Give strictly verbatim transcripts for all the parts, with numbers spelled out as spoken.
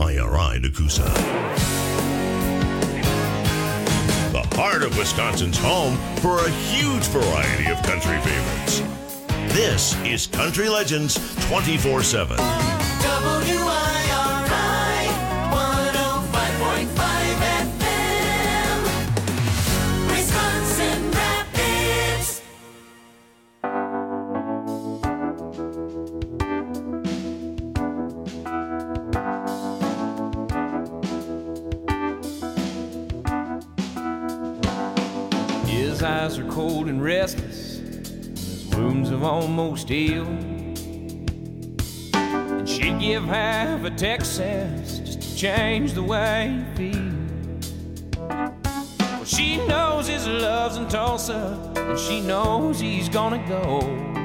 I R I Nakusa. The heart of Wisconsin's home for a huge variety of country favorites. This is Country Legends twenty-four seven. W I R I one oh five point five F M, Wisconsin Rapids. His eyes are cold and restless, his wounds have almost healed. And she'd give half a Texas just to change the way he feels. Well, she knows his love's in Tulsa, and she knows he's gonna go.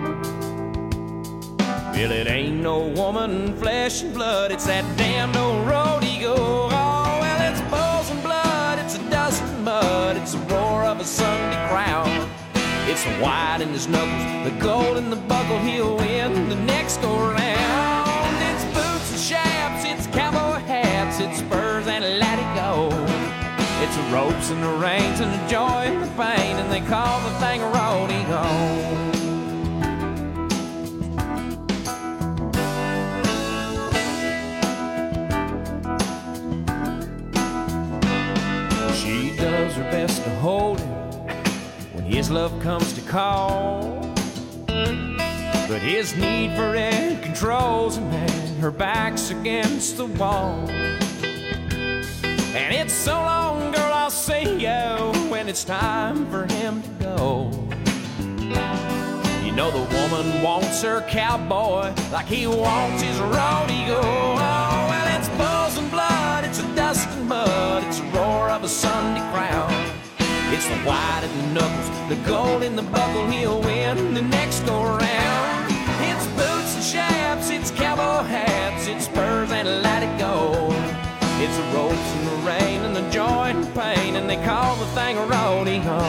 Well, it ain't no woman, flesh and blood, it's that damned old road he goes. Oh, well, it's bulls and blood, it's a dust and mud, it's the roar of a Sunday crowd. It's the white in his knuckles, the gold in the buckle, he'll win the next go round. It's boots and chaps, it's cowboy hats, it's spurs and let it go. It's the ropes and the reins and the joy and the pain, and they call the thing a rodeo. She does her best to hold him when his love comes to call, but his need for it controls him, and her back's against the wall. And it's so long, girl, I'll see you when it's time for him to go. You know the woman wants her cowboy like he wants his rodeo. Oh, well, it's bulls and blood, it's a dust and mud, it's the roar of a Sunday crowd. It's the white in the knuckles, the gold in the buckle, he'll win the next go round. It's boots and chaps, it's cowboy hats, it's spurs and let it go. It's the ropes and the rain and the joy and the pain, and they call the thing a rodeo.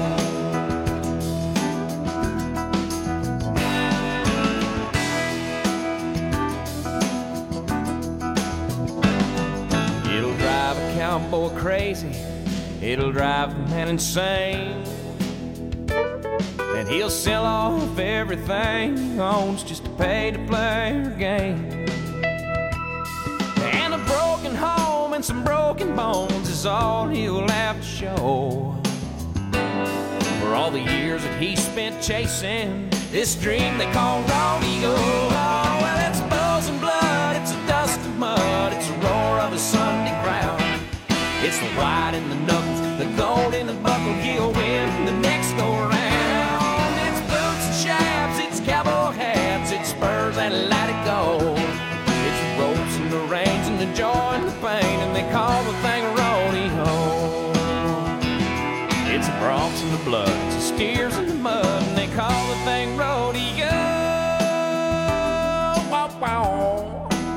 It'll drive a cowboy crazy, it'll drive a man insane, and he'll sell off everything he owns just to pay to play her game. And a broken home and some broken bones is all he'll have to show for all the years that he spent chasing this dream they call rodeo. Oh, well, it's bulls and blood, it's a dust and mud, it's the roar of a Sunday crowd. It's the white in the knuckles, the gold in the buckle, he'll win the next go round. It's boots and chaps, it's cowboy hats, it's spurs and let it go. It's the ropes and the reins and the joy and the pain, and they call the thing a rodeo. It's the broncs and the blood, it's the steers and the mud, and they call the thing rodeo. Wow, wow.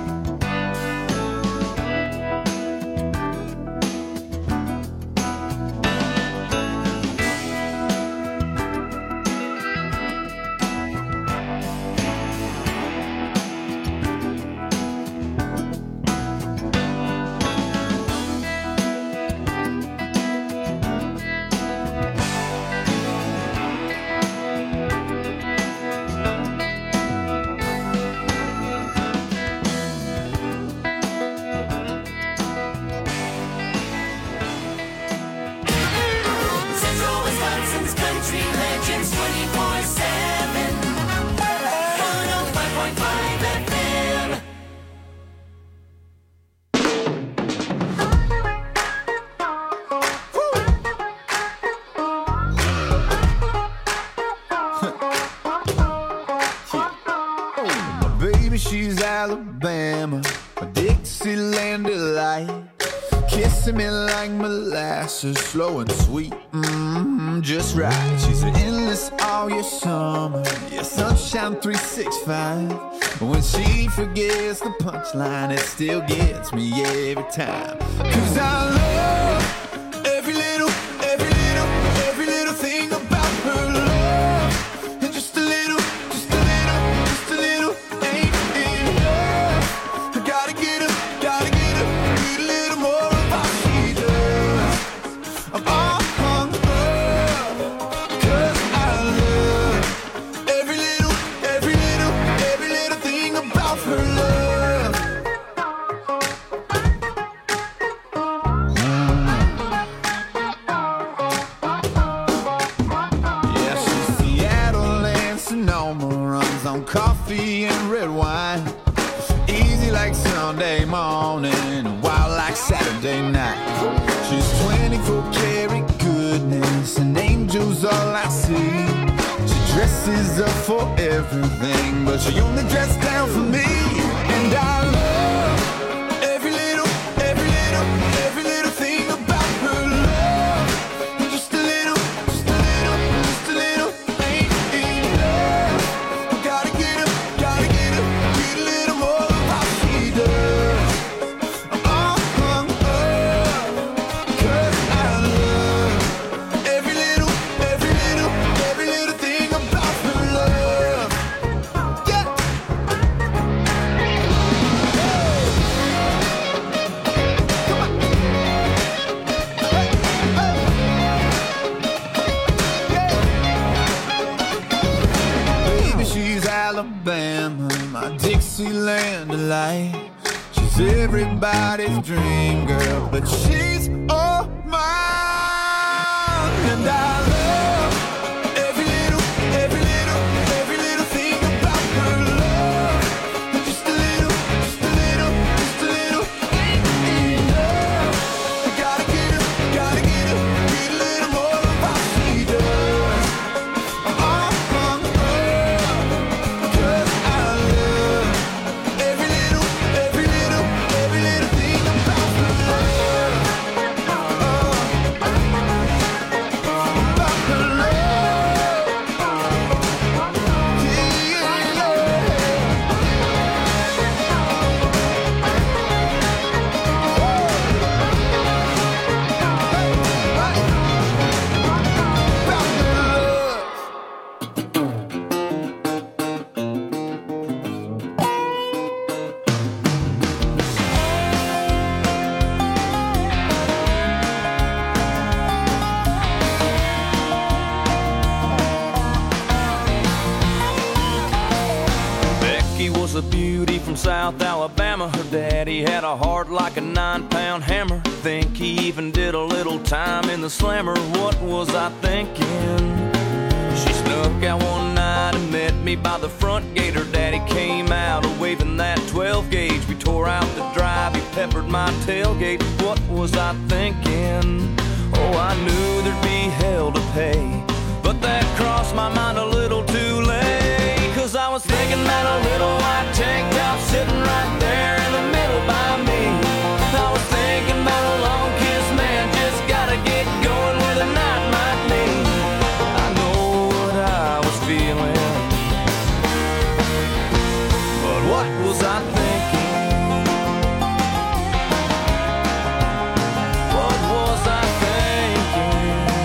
Central Wisconsin's Country Legends twenty-four seven, one oh five point five F M. My baby, she's Alabama, a Dixieland delight. Kissing me like molasses, slow and sweet, mmm, just right. She's an endless all year summer, yeah, sunshine three sixty-five. When she forgets the punchline, it still gets me every time. Cause I love every little, every little, every little thing about her love. And just a little, just a little, just a little ain't enough. I gotta get her, gotta get her. mama runs on coffee and red wine. Easy like Sunday morning, wild like Saturday night. She's twenty-four karat goodness, and angels all I see. She dresses up for everything, but she only dresses down for me. And I love every little, every little, every little thing about her love. Just a little, just a little, just a little ain't enough. Gotta get her, gotta get her, get a little more of how she does. Oh, oh, oh, 'cause I love every little, every little, every little thing about her love. Yeah. Baby, she's Alabama, my Dixieland delight. She's everybody's dream girl, but she's all mine. And I love every little, every little, every little thing about her love. Just a little, just a little, just a little ain't enough. Gotta get her, gotta get her, get a little more of how she does. Oh, oh, oh, 'cause I love every little, every little, every little thing about her love. Oh, about her love. Yeah, about her love. Becky was a beauty from South Alabama. Her daddy had a heart like a nine-pound hammer. Think he even did a little time in the slammer. What was I thinking? She snuck out one night and met me by the front gate. Her daddy came out waving that twelve gauge. We tore out the drive, he peppered my tailgate. What was I thinking? Oh, I knew there'd be hell to pay, but that crossed my mind a little too late. 'Cause I was thinking that a little white tank top sitting right there in the middle by me. I was thinking about a long kiss, man, just gotta get going where the night might lead. I know what I was feeling, but what was I thinking? What was I thinking?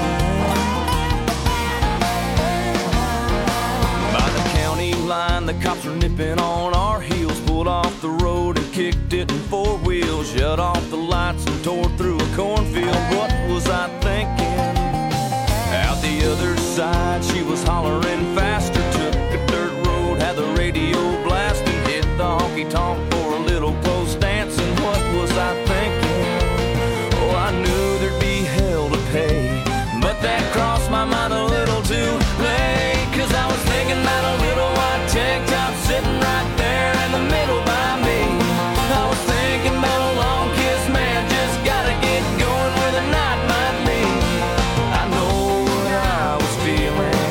By the county line, the cops were nipping on our heels. Pulled off the road and kicked it in four wheels. Shut off the lights and tore through a cornfield. What was I thinking? Out the other side, she was hollering faster. Took a dirt road, had the radio blasting. Hit the honky-tonk for a little close dancing. What was I thinking? Oh, I knew there'd be hell to pay, but that crossed my mind a little too late. 'Cause I was thinking about a little white tank top sitting right there in the middle by me. I was thinking about a long kiss, man, just gotta get going where the night might lead. I know what I was feeling,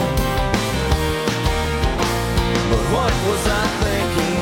but what was I thinking?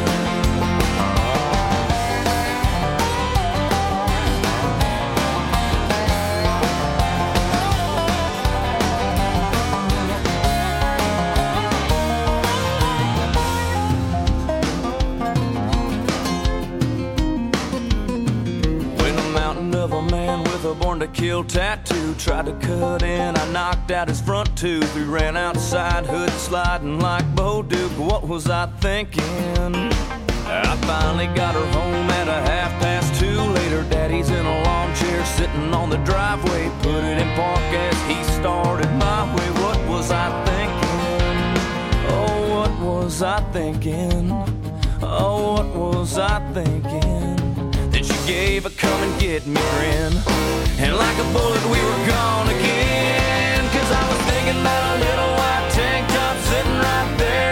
When a mountain of a man with a born to kill tattoo tried to cut in, I knocked out his front tooth. We ran outside, hood sliding like Bo Duke. What was I thinking? I finally got her home at a half past two. Later, daddy's in a lawn chair sitting on the driveway. Put it in park as he started my way. What was I thinking? Oh, what was I thinking? Oh, what was I thinking? Then she gave a come and get me grin, and like a bullet we were gone again. 'Cause I was thinking about a little white tank top sitting right there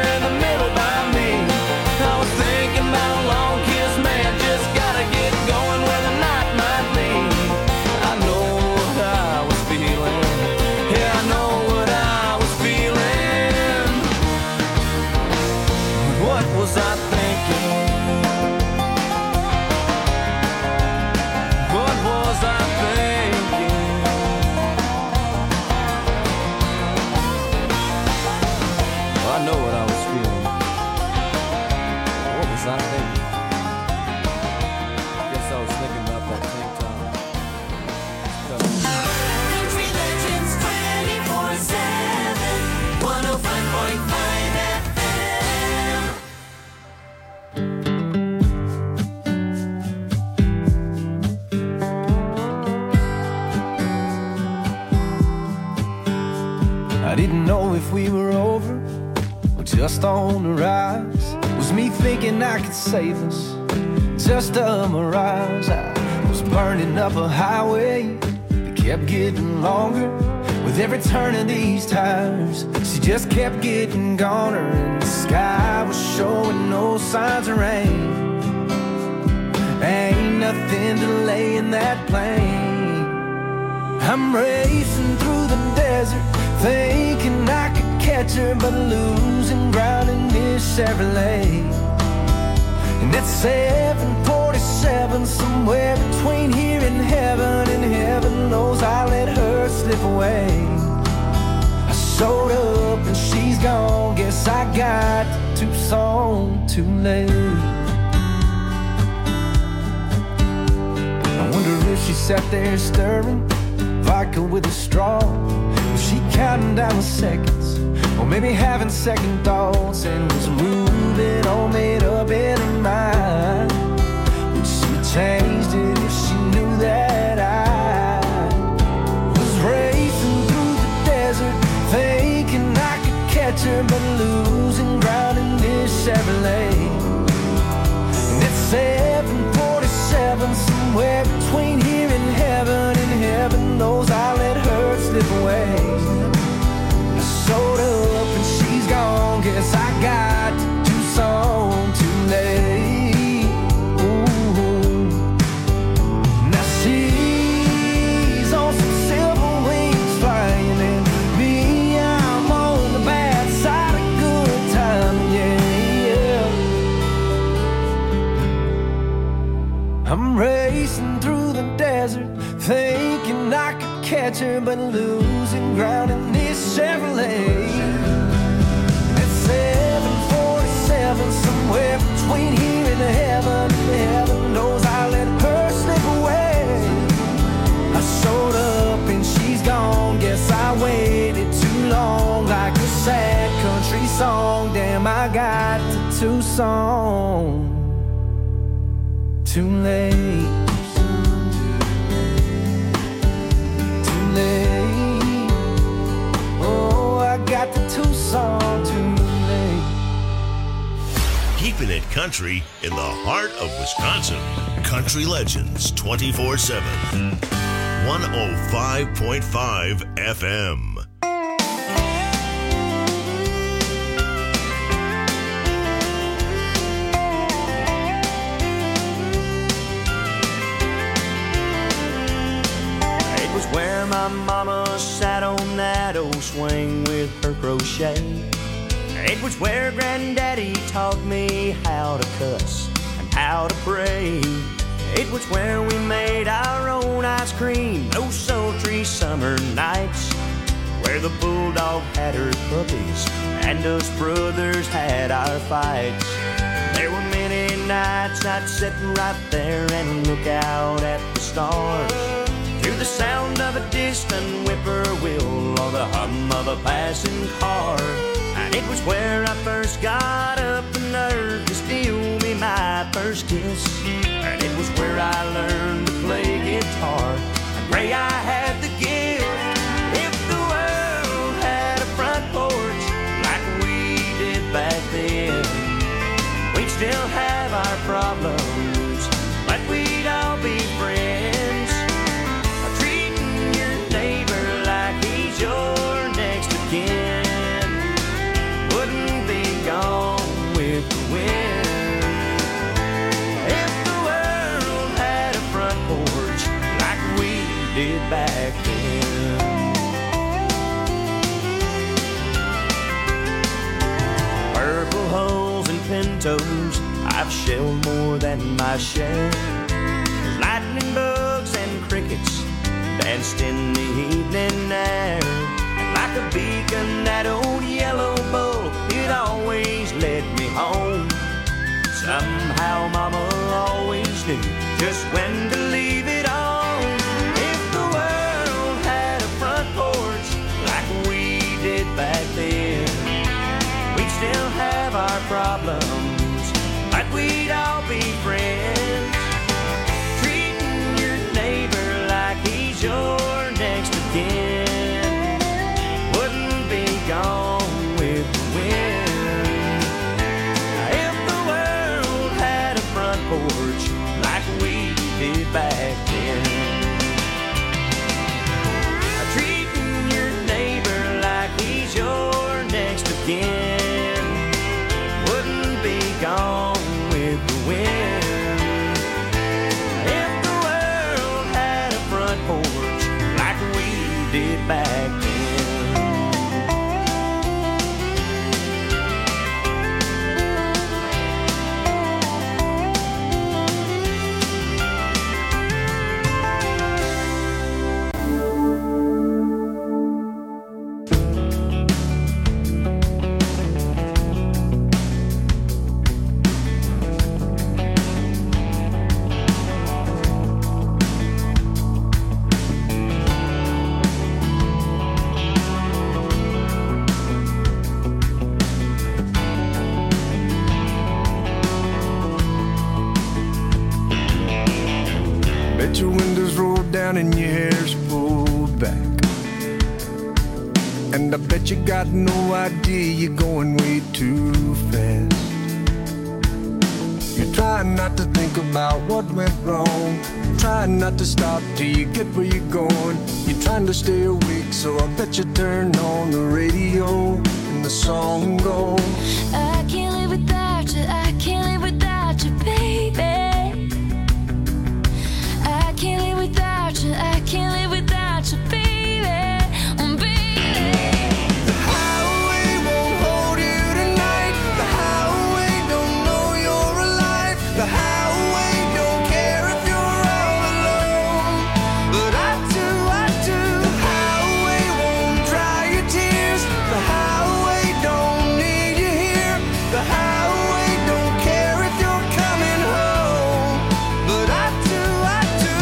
was I thinking? What was I thinking? Well, I know what I was feeling. What was I thinking? I guess I was thinking about that tank top. Country Legends twenty-four seven, one oh five point five F M. I didn't know if we were over or just on the rise. Was me thinking I could save us, just a mirage. I was burning up a highway that kept getting longer with every turn of these tires. She just kept getting goner, and the sky was showing no signs of rain. Ain't nothing delaying that plane. I'm racing through the desert, thinking I could catch her, but losing ground in this Chevrolet. And at seven forty-seven, somewhere between here and heaven, and heaven knows I let her slip away. I showed up and she's gone, guess I got to Tucson too late. I wonder if she sat there stirring vodka with a straw. Was she counting down the seconds, or maybe having second thoughts, and was moving all made up in her mind? Would she have changed it if she knew that I was racing through the desert, thinking I could catch her, but losing ground in this Chevrolet? And at seven forty-seven, somewhere between here and heaven, and heaven knows I let her slip away. I showed up and she's gone, guess I got to Tucson too late. Ooh. Now she's on some silver wings flying, and me, I'm on the bad side of good time, yeah, yeah. I'm racing through the desert, thinking I could catch her, but losing ground in this Chevrolet. At seven forty-seven, somewhere between here and heaven, and heaven knows I let her slip away. I showed up and she's gone, guess I waited too long, like a sad country song. Damn, I got to Tucson too late. Oh, I got the Tucson too late. Keeping it country in the heart of Wisconsin. Country Legends twenty-four seven. one oh five point five F M. Where my mama sat on that old swing with her crochet. It was where granddaddy taught me how to cuss and how to pray. It was where we made our own ice cream those sultry summer nights, where the bulldog had her puppies and us brothers had our fights. There were many nights I'd sit right there and look out at the stars, to the sound of a distant whippoorwill or the hum of a passing car. And it was where I first got up the nerve to steal me my first kiss. And it was where I learned to play guitar and pray I had the gift. If the world had a front porch like we did back then, we'd still have our problems, but we'd all be friends. Your next of kin wouldn't be gone with the wind. If the world had a front mosquitoes, I've shelled more than my share. Lightning bugs and crickets danced in the evening air. And like a beacon, that old yellow bull, it always led me home. Somehow Mama always knew just when to leave it on. If the world had a front porch like we did back then, we'd still have our problems, but we'd all be friends. Treating your neighbor like he's your next of kin wouldn't be gone with the wind. If the world had a front porch like we did back then, treating your neighbor like he's your next of kin wouldn't be gone with the wind. If the world had a front porch like we did back then. Bet your windows roll down and your hair's pulled back. And I bet you got no idea you're going way too fast. You're trying not to think about what went wrong, trying not to stop till you get where you're going. You're trying to stay awake, so I bet you turn on the radio and the song goes, I can't live without you, I can't live without you, baby. I can't live without you, I can't live without you, baby. Oh, baby. the highway won't hold you tonight. The highway don't know you're alive. The highway don't care if you're all alone. But I do, I do. The highway won't dry your tears. The highway don't need you here. The highway don't care if you're coming home. But I do, I do.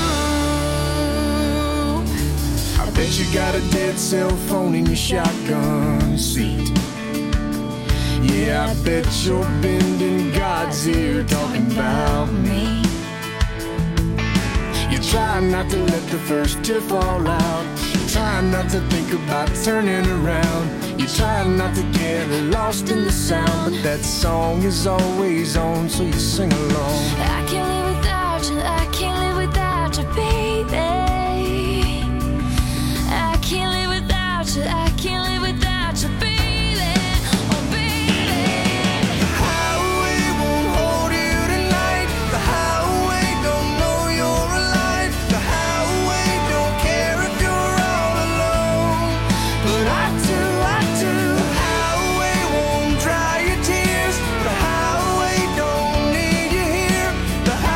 I bet you got a dead cell phone in your shotgun seat. Yeah, I bet you're bending God's ear talking about me. You try not to let the first tear fall out. You try not to think about turning around. You try not to get lost in the sound. But that song is always on, so you sing along. I can't live without you, I can't live without you, baby. I can't live without you, I can't live without you, baby. Oh, baby. The highway won't hold you tonight. The highway don't know you're alive. The highway don't care if you're all alone. But I do, I do. The highway won't dry your tears. The highway don't need you here. The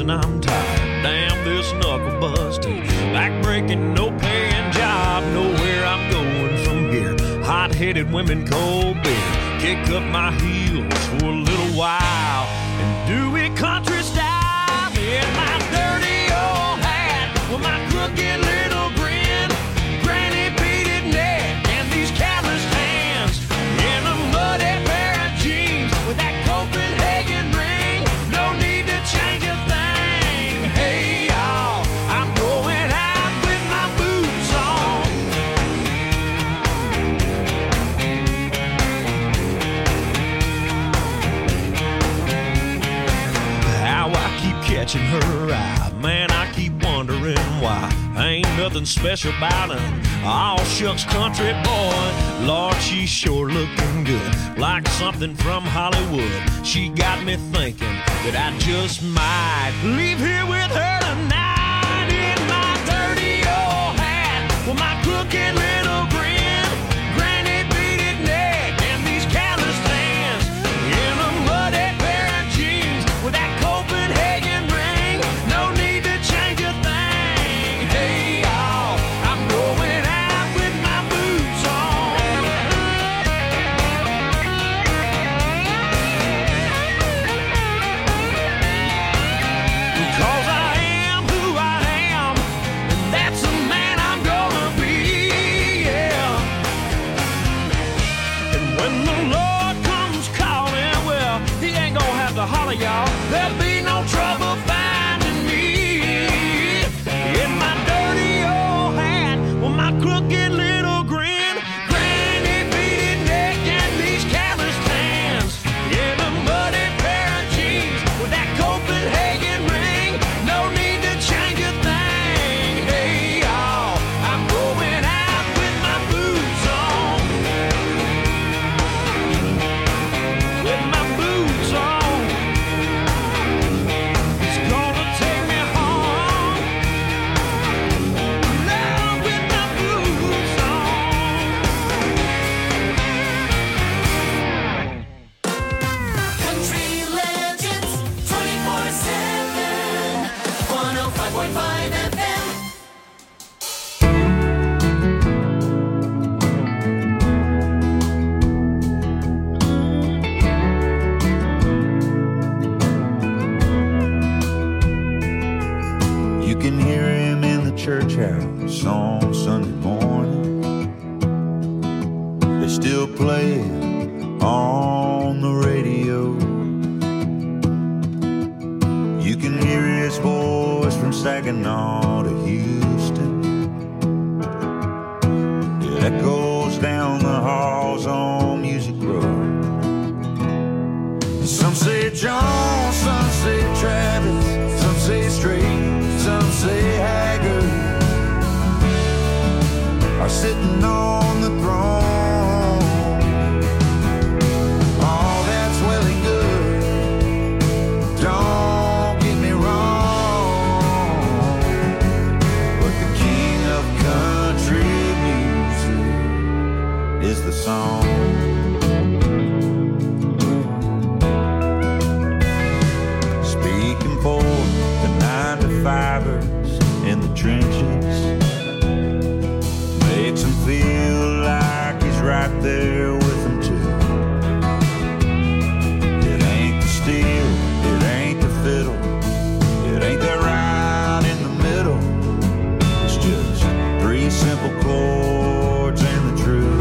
and I'm tired. Damn this knuckle busting, back-breaking, no-paying job. Nowhere I'm going from here. Hot-headed women, cold beer. Kick up my heels for a little while and do it country style. In my dirty old hat with my crooked little grin, granny beaded neck and these calloused hands, in a muddy pair of jeans with that Copenhagen ring. No need to change a thing. Hey y'all, I'm going out with my boots on. How I keep catching her eye, man, I keep wondering why. Ain't nothing special about her. All shucks country boy. Lord, she's sure looking good, like something from Hollywood. She got me thinking that I just might leave here with her tonight. In my dirty old hat with my crooked little grin, granny beaded neck and these calloused hands, in a muddy pair of jeans with that Copenhagen ring. No need to change a thing. Hey y'all, I'm going out with my boots on. Because I am who I am, and that's the man I'm gonna be, yeah. And when the Lord comes calling, well, he ain't gonna have to holler, y'all. There'll be no trouble finding me. In my dirty old hat with my crooked little grin, granny beaded neck and these calloused hands, in a muddy pair of jeans with that Copenhagen ring. No need to change a thing. Hey y'all, I'm going out with my boots on. With my boots on. It's gonna take me home. Now with my boots on. Country Legends twenty-four seven, one oh five point five F M. You can hear him in the church house on Sunday morning. They still play it on the radio. You can hear his voice from Saginaw to Houston. It echoes down the halls on Music Road. Some say John, some say Travis, some say Straight, some say Haggard are sitting on the throne. All that's well and good, don't get me wrong, but the king of country music is the song. Speaking for the nine to fivers in the trenches, makes him feel like he's right there with them too. It ain't the steel, it ain't the fiddle, it ain't that right in the middle. It's just three simple chords and the truth.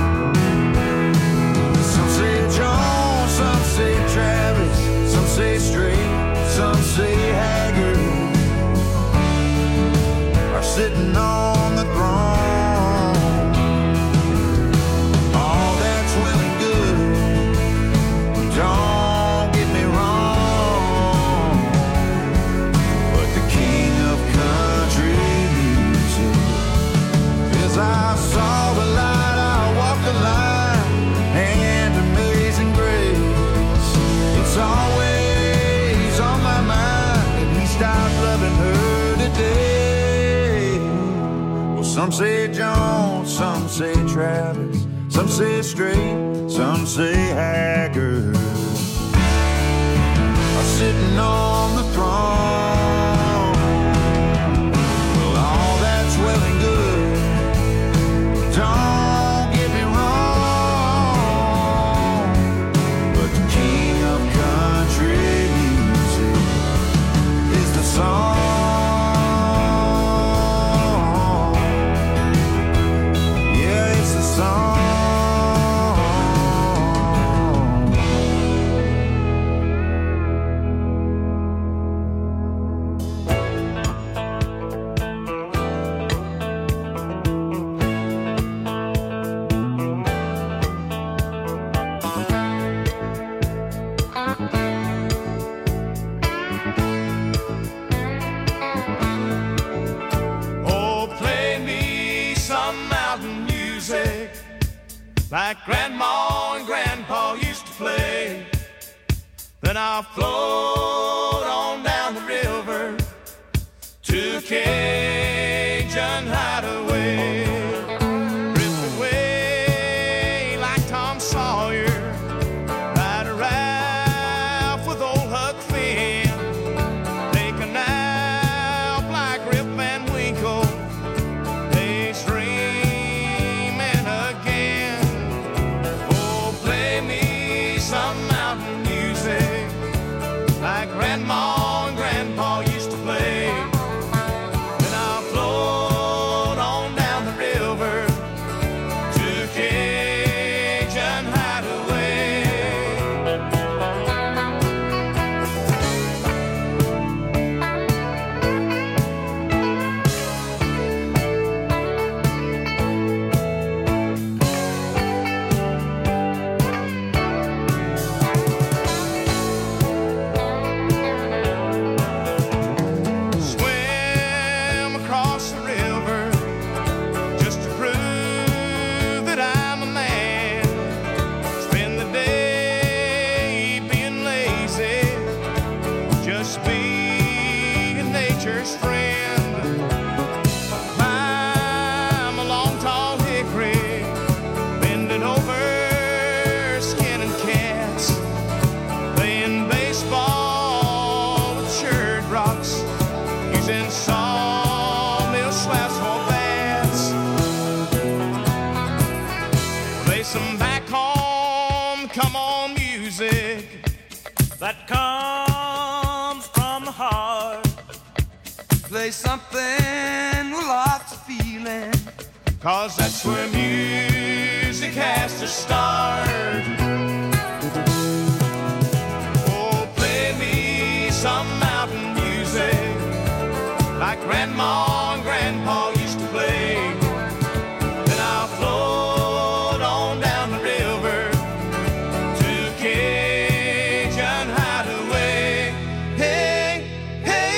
Some say John, some say Travis, some say Straight, some say Haggard are sitting on the throne. All that's well and good, don't get me wrong, but the king of country music is I saw the light, I walked the line, and amazing grace, it's always on my mind. At least I've loving her today. Well, some say John, some say Travis, some say Straight, some say Haggard. I sitting on the throne. Well, all that's well and good. Don't get me wrong, but the king of country music is the song. Yeah, it's the song. Like Grandma and Grandpa used to play. Then I'll float on down the river to Cajun Hideaway. Drift away like Tom Sawyer, ride a raft with old Huck Finn, take a nap like Rip Van Winkle, daydreaming again. Some mountain music like Grandma and Grandpa used to play. Then I'll float on down the river to Cajun Hideaway. Nature's friend. Climb a long tall hickory, bending over, skinning cats, playing baseball with church rocks, using sawmill slabs for bats. Play some back home, come on music that comes from the heart. Play something with lots of feeling, 'cause that's where music has to start. Oh, play me some mountain music like Grandma and Grandpa used to play. Then I'll float on down the river to Cajun Hideaway. Hey, hey.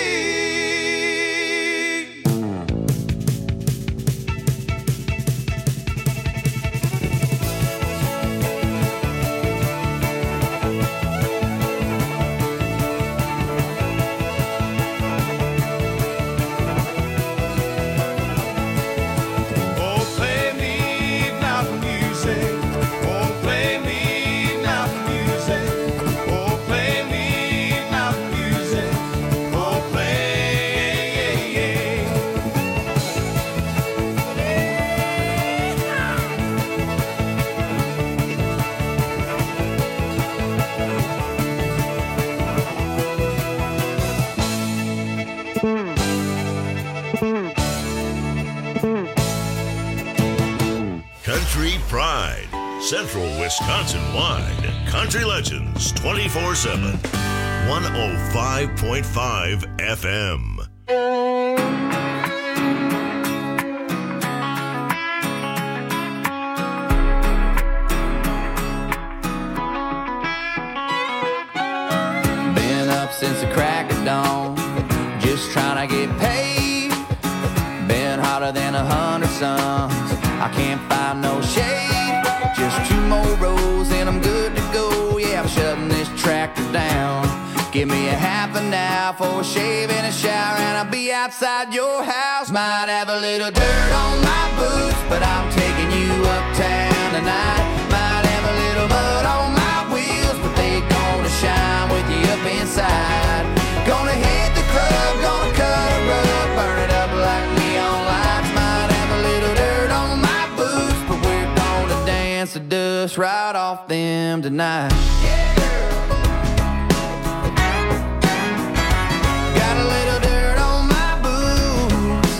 Country Pride, Central Wisconsin-wide. Country Legends twenty-four seven. one oh five point five F M. Been up since the crack of dawn, just trying to get paid. Been hotter than a hundred suns, I can't find no shade. Just two more rows and I'm good to go. Yeah, I'm shutting this tractor down. Give me a half an hour for a shave and a shower, and I'll be outside your house. Might have a little dirt on my boots, but I'm taking you uptown tonight. Might have a little mud on my wheels, but they gonna shine with you up inside. dust right off them tonight. Got a little dirt on my boots.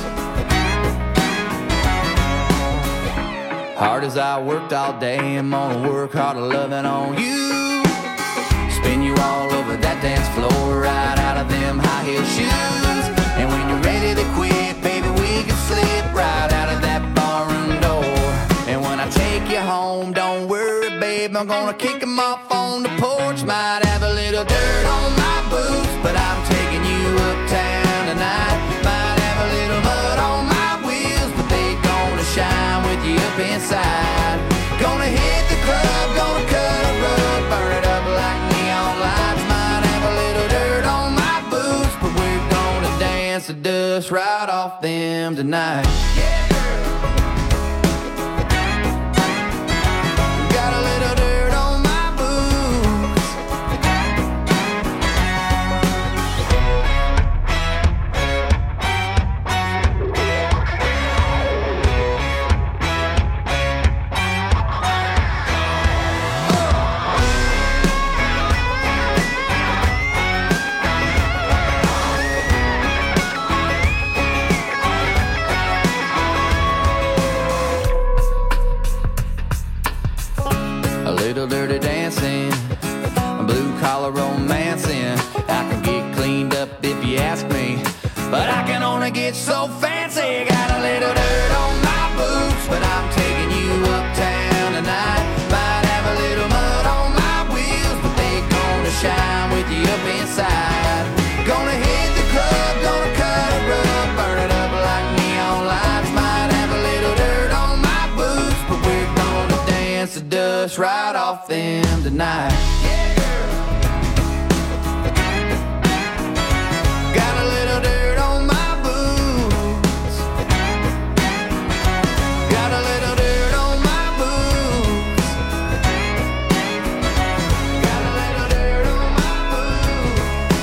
Hard as I worked all day, I'm gonna work harder loving on you. Spin you all over that dance floor, right out of them high heel shoes. And when you're ready to quit, baby, we can slip right out of that barroom door. And when I take you home, don't worry, babe, I'm gonna kick them off on the porch. Might have a little dirt on my boots, but I'm taking you uptown tonight. Might have a little mud on my wheels, but they gonna shine with you up inside. Gonna hit the club, gonna cut a rug, burn it up like neon lights. Might have a little dirt on my boots, but we're gonna dance the dust right off them tonight. Got a little dirt on my boots. A little dirty dancing, a blue collar romancing. I can get cleaned up if you ask me, but I can only get so fancy. Got a little dirt on my boots, but I'm taking you uptown tonight. Might have a little mud on my wheels, but they gonna shine with you up inside. Gonna hit the club, gonna cut a rug, burn it up like neon lights. Might have a little dirt on my boots, but we're gonna dance the dust right off them tonight. Got a little dirt on my boots. Got a little dirt on my boots. Got a little dirt on my boots.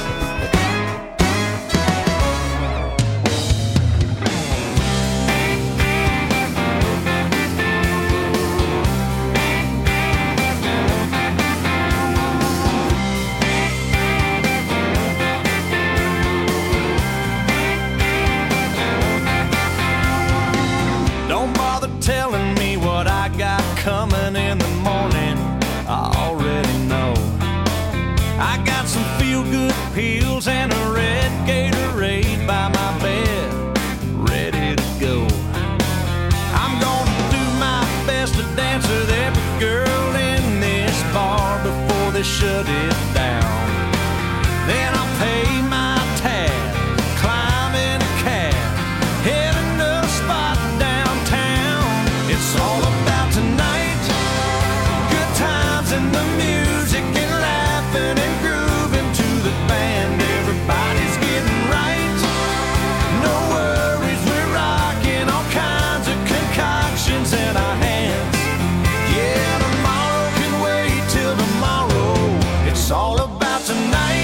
Don't bother telling me what I got coming in the morning. I already know. I got some feel-good pills and a red Gatorade by my bed, ready to go. I'm gonna do my best to dance with every girl in this bar before they shut it down. Then I'll pay my tab, climb in a cab, heading to a spot downtown. It's all about tonight, good times and the music and laughing and grooving to the band. Everybody's getting right, no worries, we're rocking all kinds of concoctions in our hands. Yeah, tomorrow can wait till tomorrow. It's all about tonight.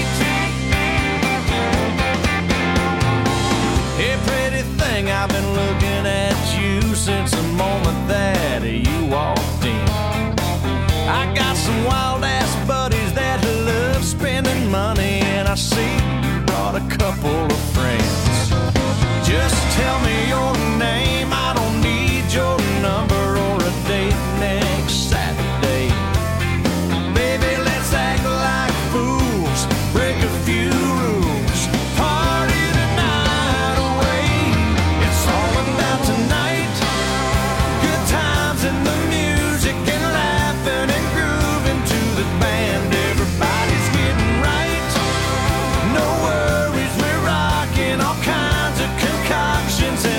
Hey, pretty thing, I've been looking at you since the moment that you walked in. I got some wild ass buddies that love spending money, and I see you brought a couple of friends. Just tell me your name, I don't need your number or a date next Saturday. Baby, let's act like fools, break a few rules, party the night away. It's all about tonight, good times and the music and laughing and grooving to the band. Everybody's getting right, no worries, we're rocking all kinds of concoctions.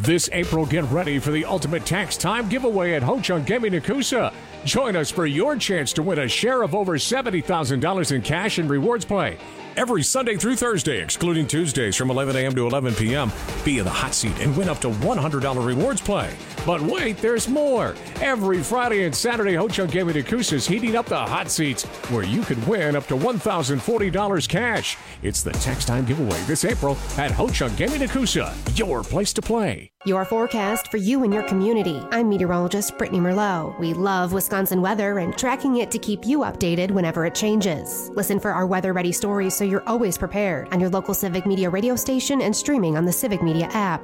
This April, get ready for the ultimate tax time giveaway at Ho Chunk Gaming Nakusa. Join us for your chance to win a share of over seventy thousand dollars in cash and rewards play. Every Sunday through Thursday, excluding Tuesdays from eleven a.m. to eleven p.m. Be in the hot seat and win up to one hundred dollars rewards play. But wait, there's more. Every Friday and Saturday, Ho Chunk Gaming Nakusa is heating up the hot seats where you could win up to one thousand forty dollars cash. It's the tax time giveaway this April at Ho Chunk Gaming Nakusa, your place to play. Your forecast for you and your community. I'm meteorologist Brittany Merlot. We love Wisconsin weather and tracking it to keep you updated whenever it changes. Listen for our weather-ready stories so you're always prepared on your local Civic Media radio station and streaming on the Civic Media app.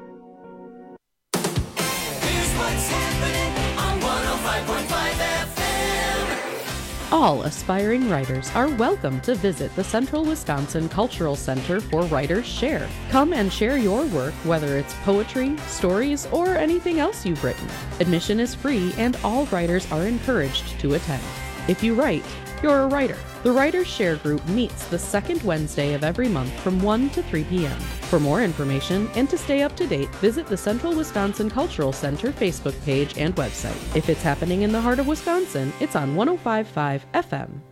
Here's what's happening on one oh five point five F M. All aspiring writers are welcome to visit the Central Wisconsin Cultural Center for Writers Share. Come and share your work, whether it's poetry, stories, or anything else you've written. Admission is free and all writers are encouraged to attend. If you write, you're a writer. The Writers Share group meets the second Wednesday of every month from one to three p.m. For more information and to stay up to date, visit the Central Wisconsin Cultural Center Facebook page and website. If it's happening in the heart of Wisconsin, it's on one oh five point five F M.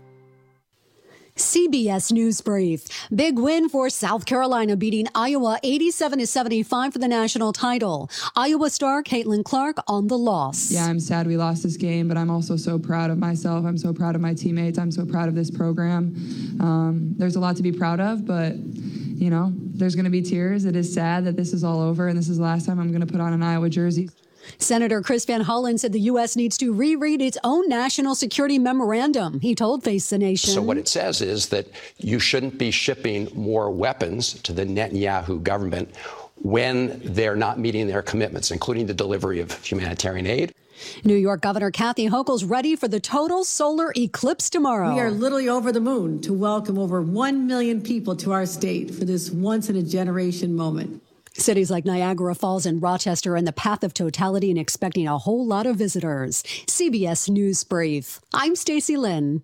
C B S News Brief. Big win for South Carolina, beating Iowa eighty-seven to seventy-five for the national title. Iowa star Caitlin Clark on the loss. Yeah, I'm sad we lost this game, but I'm also so proud of myself. I'm so proud of my teammates. I'm so proud of this program. Um, there's a lot to be proud of, but, you know, there's going to be tears. It is sad that this is all over, and this is the last time I'm going to put on an Iowa jersey. Senator Chris Van Hollen said the U S needs to reread its own national security memorandum. He told Face the Nation. So what it says is that you shouldn't be shipping more weapons to the Netanyahu government when they're not meeting their commitments, including the delivery of humanitarian aid. New York Governor Kathy Hochul's ready for the total solar eclipse tomorrow. We are literally over the moon to welcome over one million people to our state for this once-in-a-generation moment. Cities like Niagara Falls and Rochester are in the path of totality and expecting a whole lot of visitors. C B S News Brief. I'm Stacey Lynn.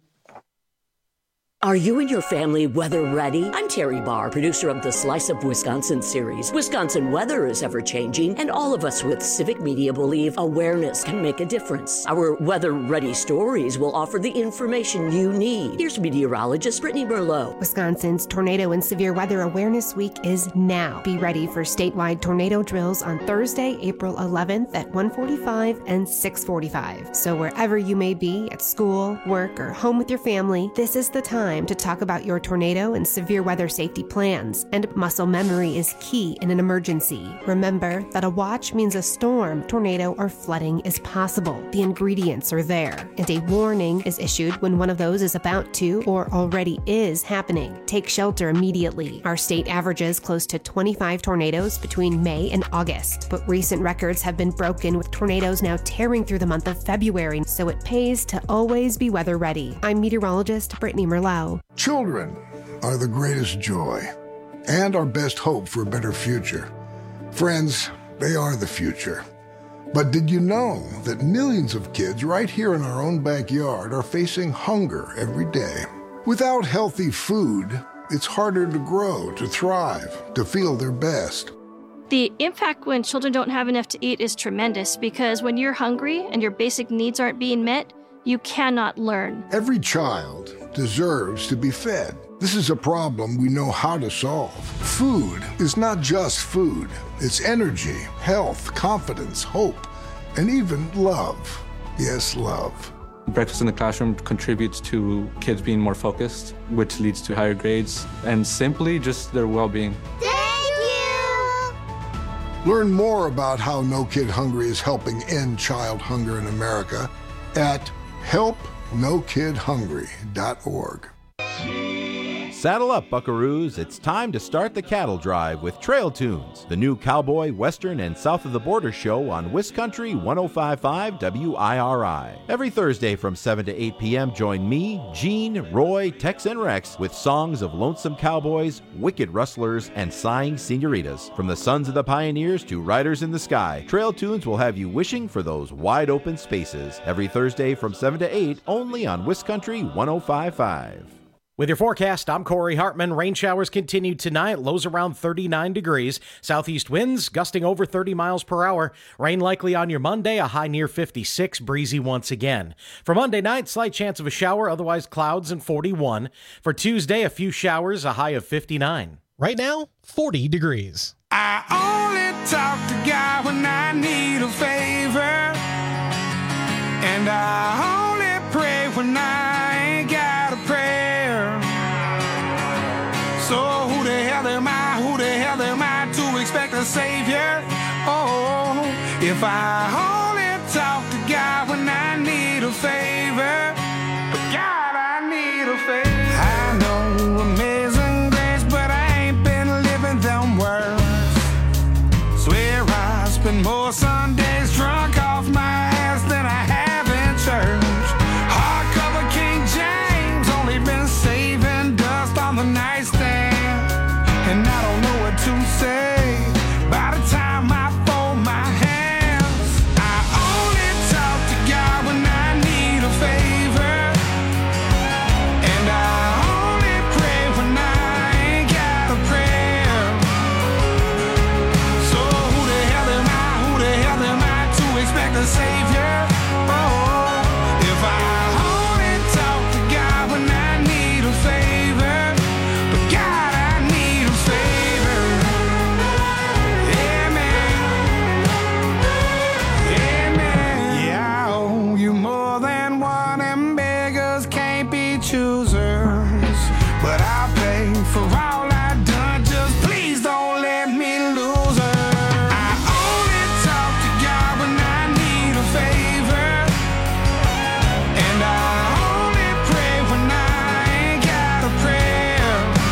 Are you and your family weather ready? I'm Terry Barr, producer of the Slice of Wisconsin series. Wisconsin weather is ever-changing, and all of us with Civic Media believe awareness can make a difference. Our weather-ready stories will offer the information you need. Here's meteorologist Brittany Merlot. Wisconsin's Tornado and Severe Weather Awareness Week is now. Be ready for statewide tornado drills on Thursday, April eleventh at one forty-five and six forty-five. So wherever you may be, at school, work, or home with your family, this is the time to talk about your tornado and severe weather safety plans. And muscle memory is key in an emergency. Remember that a watch means a storm, tornado, or flooding is possible. The ingredients are there, and a warning is issued when one of those is about to or already is happening. Take shelter immediately. Our state averages close to twenty-five tornadoes between May and August, but recent records have been broken with tornadoes now tearing through the month of February, so it pays to always be weather ready. I'm meteorologist Brittany Merlot. Children are the greatest joy and our best hope for a better future. Friends, they are the future. But did you know that millions of kids right here in our own backyard are facing hunger every day? Without healthy food, it's harder to grow, to thrive, to feel their best. The impact when children don't have enough to eat is tremendous because when you're hungry and your basic needs aren't being met, you cannot learn. Every child deserves to be fed. This is a problem we know how to solve. Food is not just food. It's energy, health, confidence, hope, and even love. Yes, love. Breakfast in the classroom contributes to kids being more focused, which leads to higher grades, and simply just their well-being. Thank you! Learn more about how No Kid Hungry is helping end child hunger in America at help no kid hungry dot org. Saddle up, buckaroos. It's time to start the cattle drive with Trail Tunes, the new cowboy, western, and south of the border show on Wiscountry one oh five point five W I R I. Every Thursday from seven to eight p.m., join me, Gene, Roy, Tex, and Rex with songs of lonesome cowboys, wicked rustlers, and sighing senoritas. From the sons of the pioneers to riders in the sky, Trail Tunes will have you wishing for those wide open spaces. Every Thursday from seven to eight, only on Wiscountry one oh five point five. With your forecast, I'm Corey Hartman. Rain showers continue tonight, lows around thirty-nine degrees. Southeast winds gusting over thirty miles per hour. Rain likely on your Monday, a high near fifty-six, breezy once again. For Monday night, slight chance of a shower, otherwise clouds and forty-one. For Tuesday, a few showers, a high of fifty-nine. Right now, forty degrees. I only talk to God when I need a favor, and I only pray when I ain't got a prayer. So who the hell am I, who the hell am I to expect a savior? Oh, if I only talk to God when I need a favor, but God, I need a favor. I know amazing grace, but I ain't been living them words. Swear I spend more Sundays drunk off my ass than I have in church. Hardcover King James, only been saving dust on the nightstand. And I don't know what to say by the time I fold my hands. I only talk to God when I need a favor, and I only pray when I ain't got a prayer. So who the hell am I, who the hell am I to expect a savior? Oh, if I only talk to God when I need a favor, but God, I need a favor. Amen. Amen. Yeah, I owe you more than one, and beggars can't be choosers. But I'll pay for all I've done, just please don't let me lose her. I only talk to God when I need a favor, and I only pray when I ain't got a prayer.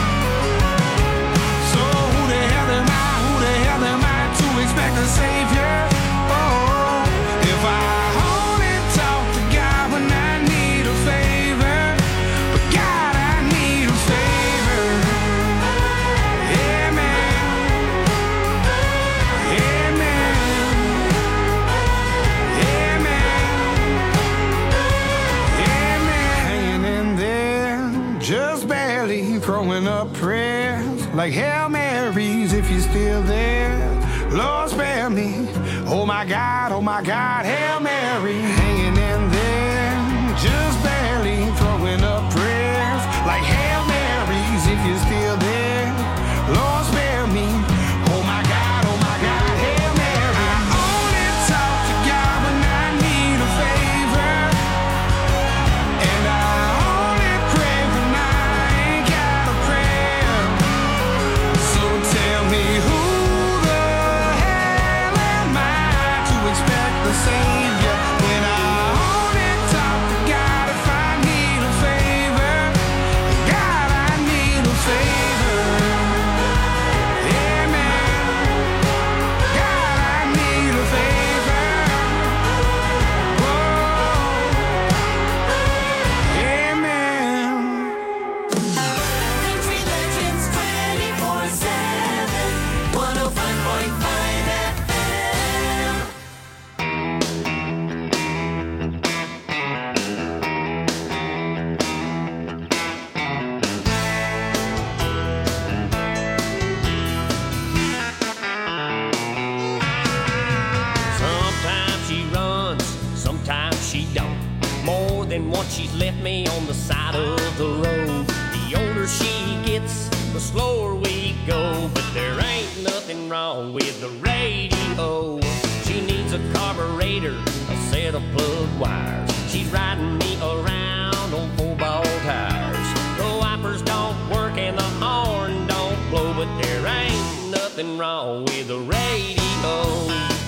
So who the hell am I, who the hell am I to expect a savior? Oh, if I only talk to God when I need a favor, but God, I need a favor. Amen. Amen. Amen. Hanging in there, just barely throwing up prayers like Hail Marys if you're still there. Lord, spare me. Oh my God, oh my God, Hail Mary. Hanging in there, just barely throwing up prayers like Hail Marys if you're still there. Lord, spare me. Oh my God, oh my God, Hail Mary. I only talk to God when I need a favor, and I only pray when I ain't got a prayer. So tell me who the hell am I to expect the savior when I only talk to God if I need a favor? God, I need a favor. Amen. God, I need a favor. Whoa. Amen. Country Legends twenty-four seven, one oh five point five F M. Sometimes she runs, sometimes she don't. More than once she's left me on the side of the road. The older she gets, the slower we go. But there ain't nothing wrong with the radio. She needs a carburetor, a set of plug wires. She's riding me around on four-ball tires. The wipers don't work and the horn don't blow. But there ain't nothing wrong with the radio.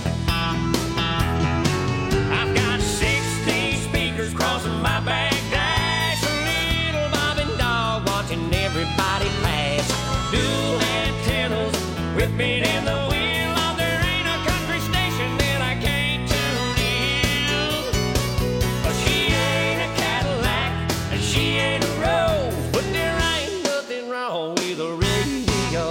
I've got sixty speakers crossing my back dash, a little bobbing dog watching everybody pass. Dual antennas whipping in the wind. Oh, there ain't a country station that I can't tune in. Oh, she ain't a Cadillac and she ain't a Rose, but there ain't nothing wrong with a radio.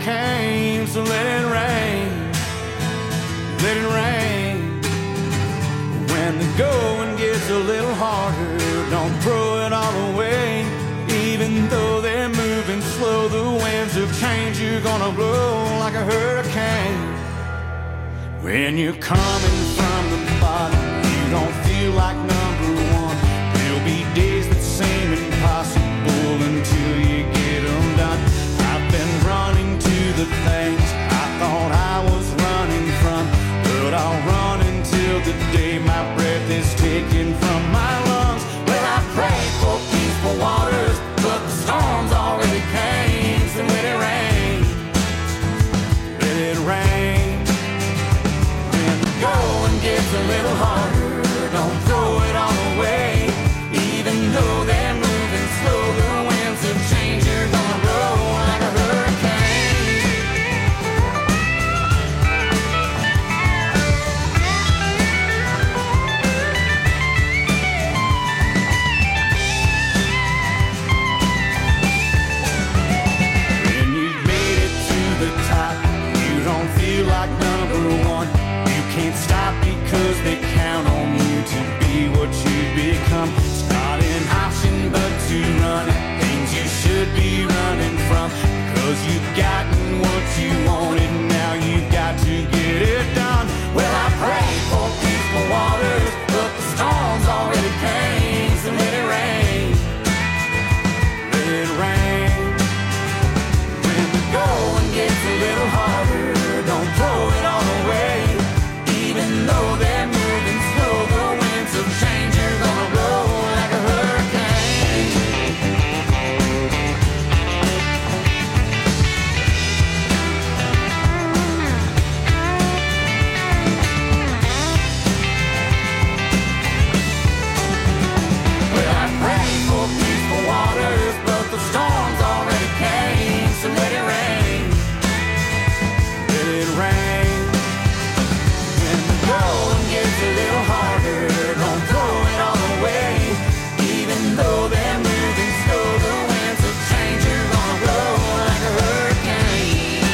hurricane, so let it rain, let it rain. When the going gets a little harder, don't throw it all away. Even though they're moving slow, the winds of change, you're gonna blow like a hurricane. When you're coming from the bottom, you don't feel like number one. There'll be days that seem impossible until you get them done. I've been running to the things I thought I was running from, but I'll run until the day my breath is taken from my lungs. Well, I pray for peaceful waters, but the storms already came, so let it rain, let it rain. When the going gets a little harder, don't throw it all away. Even though they're moving slow, the winds of change, you're gonna blow like a like number one. You can't stop because they count on you to be what you become. It's not an option but to run at things you should be running from, because you've gotten what you wanted, now you've got to get it done. Well, I pray for peaceful waters, but the storms already came, so let it rain, let it rain. When the going gets a little harder, don't throw it all away. Even though they're moving slow, the winds of change, you're gonna blow like a hurricane. Well, I pray for peaceful waters, but the storms already came, so let it rain, let it rain. When the going gets a little harder, don't throw it all away. Even though they're moving slow, the winds of change, you're gonna blow like a hurricane,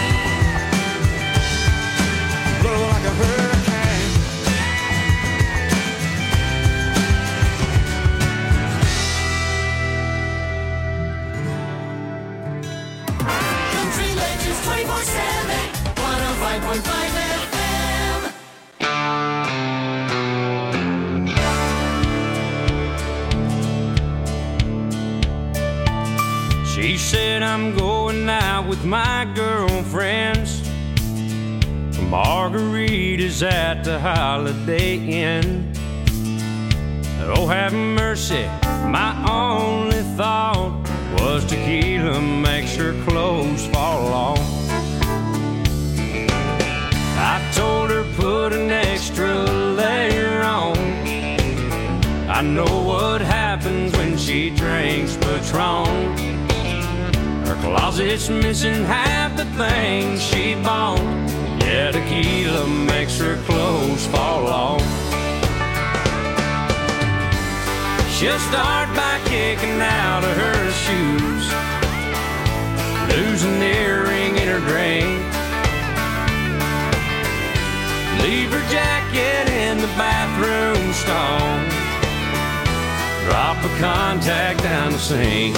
blow like a hurricane. Country Legends twenty-four seven, one oh five point five F M. She said I'm going out with my girlfriends, margaritas at the Holiday Inn. Oh, have mercy, my only thought was tequila makes her clothes fall off. I told her put an extra layer on. I know what happens when she drinks Patron. Her closet's missing half the things she bought. Yeah, tequila makes her clothes fall off. She'll start by kicking out of her shoes, lose an earring in her drink, leave her jacket in the bathroom stall, drop a contact down the sink.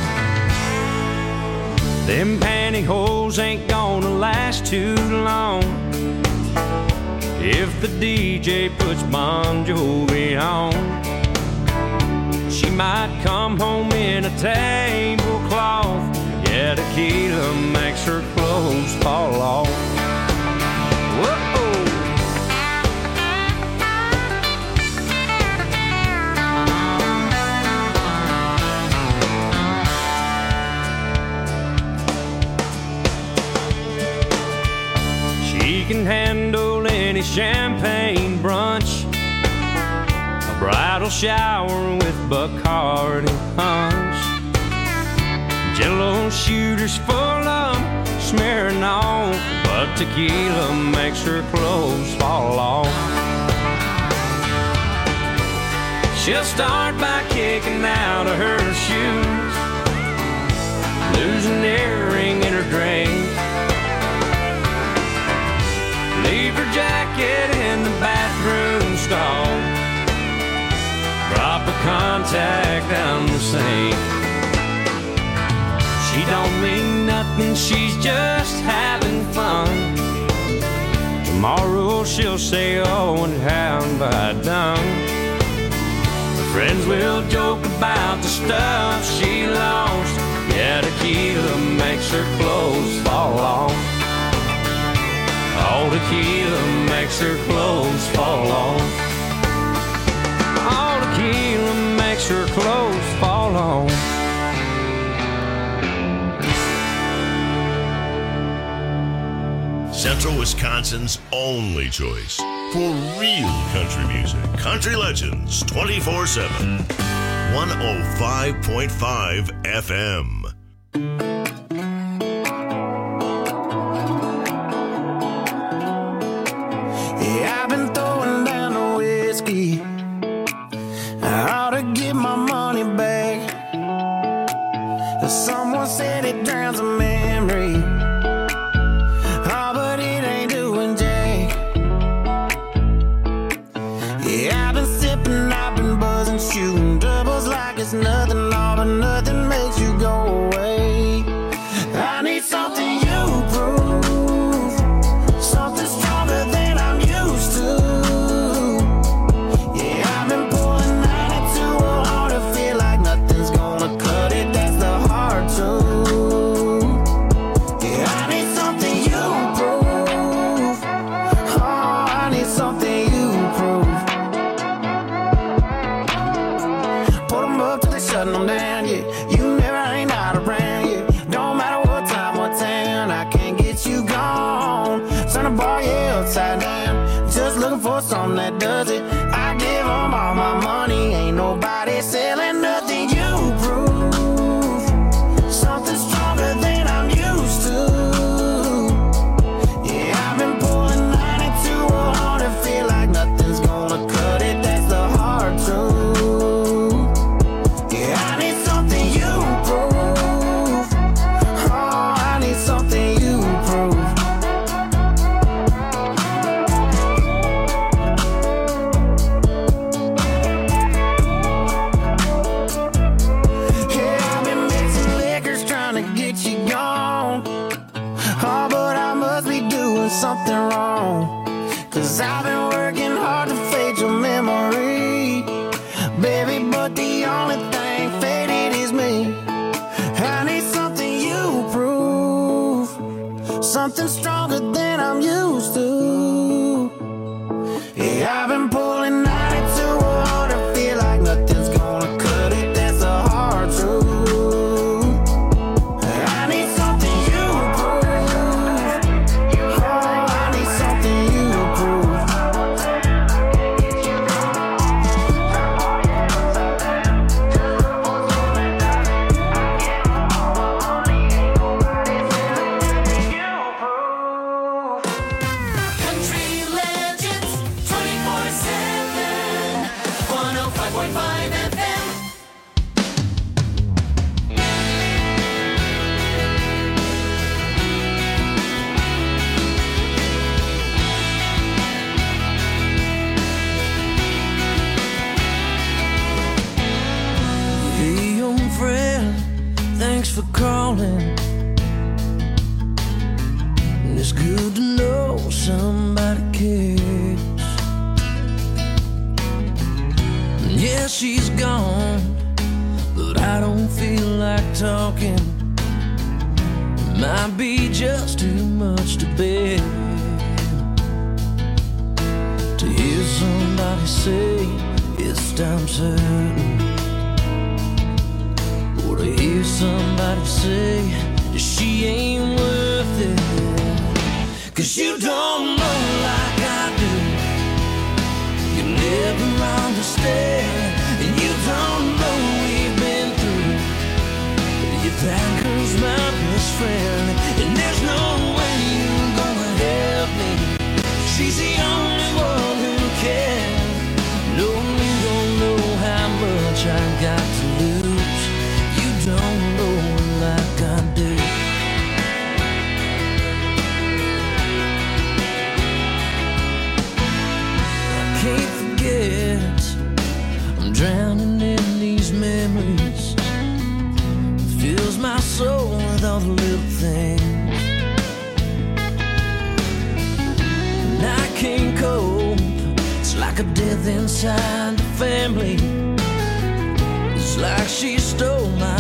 Them pantyhose ain't gonna last too long if the D J puts Bon Jovi on. She might come home in a tablecloth. Yeah, tequila makes her clothes fall off. Whoa. She can handle any champagne brunch, a bridal shower with Bacardi punch, Jello shooters full of smearing on, but tequila makes her clothes fall off. She'll start by kicking out of her shoes, lose an earring in her drink, she's just having fun. Tomorrow she'll say, oh, and how have I done? Her friends will joke about the stuff she lost. Yeah, tequila makes her clothes fall off. Oh, tequila makes her clothes fall off. Oh, tequila makes her clothes fall off. Central Wisconsin's only choice for real country music. Country Legends twenty-four seven. one oh five point five F M. Yeah, I've been throwing down the whiskey. I ought to get my money back. Someone said it drowns a memory. Oh, but it ain't doing jack. Yeah, I've been sipping, I've been buzzing, shooting doubles like it's nothing, all but nothing makes you go away. I need something you prove, something stronger than I'm used to. Yeah, I've been pulling ninety-two hard to feel like nothing's gonna cut it. That's the hard truth. Yeah, I need something you prove. Oh, I need something you prove. Put them up till they shutting them down, yeah. You never ain't out around, yeah. Don't matter what time, what town, I can't get you gone. Turn the bar, yeah, upside down. Just looking for something that does it. I give them all my money, ain't nobody selling nothing. You prove something stronger than I'm used to. Yeah, I've been pulling ninety-two hard to feel like nothing's gonna cut it. That's the hard truth. Yeah, I need something you prove. Oh, I need something you prove. Yeah, I've been mixing liquors trying to get you gone. Oh, but I must be doing something wrong. Cause I've been working hard to fade your memory, baby, but the only thing faded is me. I need something you prove, something stronger than I'm used to. Yeah, I've been pulling ninety-two hard to feel like nothing's gonna cut it. That's the hard truth. I need something you prove. Oh, I need something you prove. Country Legends twenty-four seven. one oh five point five F M. Hey, young friend, thanks for calling. It's good to know somebody cares. Yeah, she's gone, but I don't feel like talking. Might be just too much to bear. To hear somebody say it's time certain, or to hear somebody say that she ain't worth it. Cause you don't know like I do. You never understand, and you don't know we've been through. You that girl's my best friend, and there's no way you're gonna help me. She's the only one who can. No, you don't know how much I got to lose. You don't know like I do. I can't forget, I'm drowning in these memories. Fills my soul with all the little things. like a death inside the family. It's like she stole my